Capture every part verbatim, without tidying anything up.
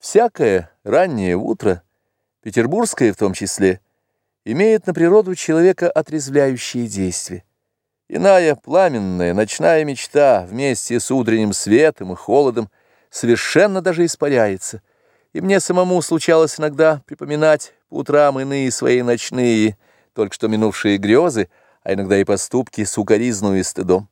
Всякое раннее утро, петербургское в том числе, имеет на природу человека отрезвляющее действие. Иная пламенная ночная мечта вместе с утренним светом и холодом совершенно даже испаряется, и мне самому случалось иногда припоминать по утрам иные свои ночные, только что минувшие грезы, а иногда и поступки с укоризной и стыдом.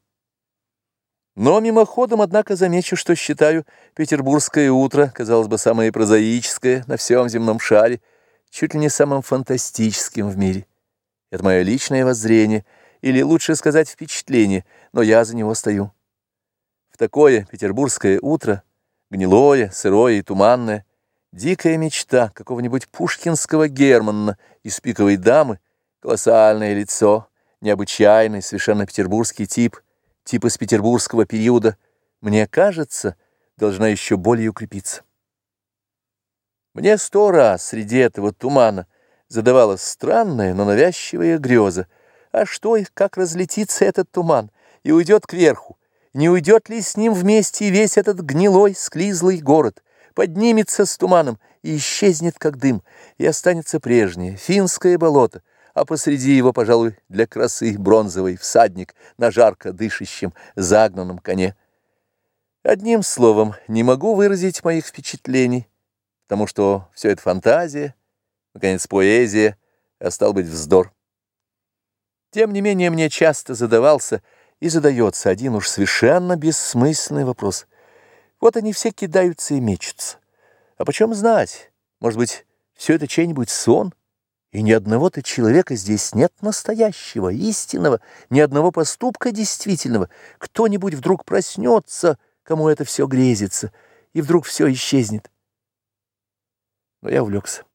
Но мимоходом, однако, замечу, что считаю петербургское утро, казалось бы, самое прозаическое на всем земном шаре, чуть ли не самым фантастическим в мире. Это мое личное воззрение, или, лучше сказать, впечатление, но я за него стою. В такое петербургское утро, гнилое, сырое и туманное, дикая мечта какого-нибудь пушкинского Германна из «Пиковой дамы», колоссальное лицо, необычайный, совершенно петербургский тип, тип из петербургского периода, мне кажется, должна еще более укрепиться. Мне сто раз среди этого тумана задавалась странная, но навязчивая греза. А что и как разлетится этот туман и уйдет кверху? Не уйдет ли с ним вместе весь этот гнилой, склизлый город? Поднимется с туманом и исчезнет, как дым, и останется прежнее финское болото, а посреди его, пожалуй, для красы бронзовый всадник на жарко дышащем загнанном коне. Одним словом, не могу выразить моих впечатлений, потому что все это фантазия, наконец, поэзия, а стал быть, вздор. Тем не менее, мне часто задавался и задается один уж совершенно бессмысленный вопрос. Вот они все кидаются и мечутся. А почем знать? Может быть, все это чей-нибудь сон? И ни одного-то человека здесь нет настоящего, истинного, ни одного поступка действительного. Кто-нибудь вдруг проснется, кому это все грезится, и вдруг все исчезнет. Но я увлекся.